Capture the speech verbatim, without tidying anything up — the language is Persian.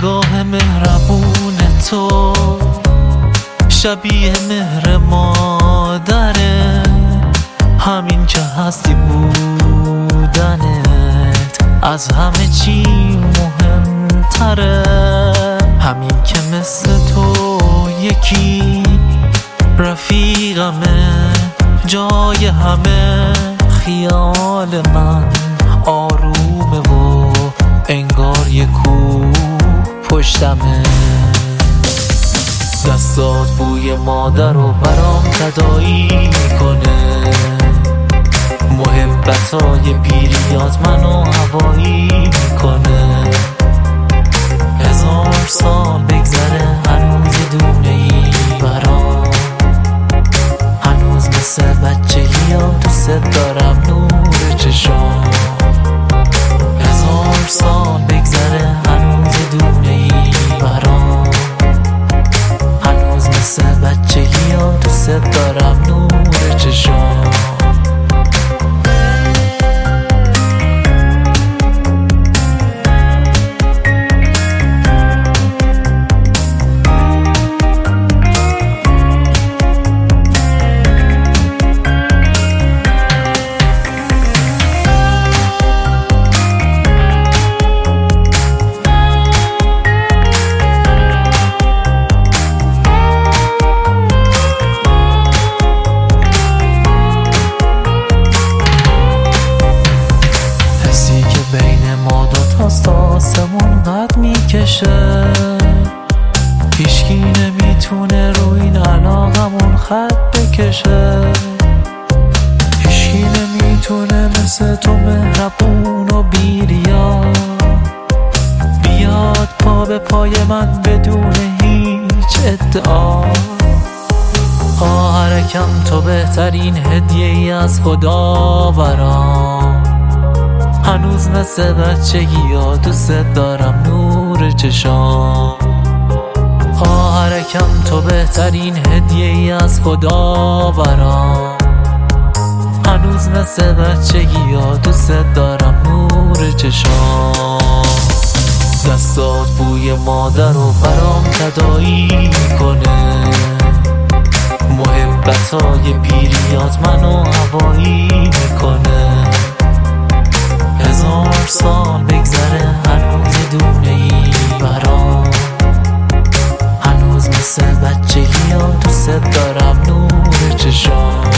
نگاه مهربون تو شبیه مهر مادره، همین که هستی بودنت از همه چی مهمتره، همین که مثل تو یکی رفیقمه، جای همه خیال من آرومه و انگار یه کوه پشتمه. دستات بوی مادر رو برام تداعی میکنه، محبتای پیریات منو هوایی میکنه. هزار سال بگذره هنوز یه دونه ای برام، هنوز مثل بچگی ها دوست دارم نور چشام. هزار سال بگذره هنوز یه دونه ای برام، هنوز مثل بچگی ها دوست دارم نور چشام. آسمون قد میکشه، هیچکی نمیتونه رو این علاقمون خط بکشه، هیچکی نمیتونه مثل تو مهربون و بیریا بیاد پا به پای من بدون هیچ ادعا. خواهرکم تو بهترین هدیه ای از خدا برام، هنوز مثل بچگی ها دوست دارم نور چشام. خواهرکم تو بهترین هدیه ای از خدا برام، هنوز مثل بچگی ها دوست دارم نور چشام. دستات بوی مادر رو برام تداعی میکنه، محبتای پیریات منو هوایی میکنه. هزار سال بگذره هنوز یه دونه ای برام، هنوز مثل بچگی ها دوست دارم نور چشام.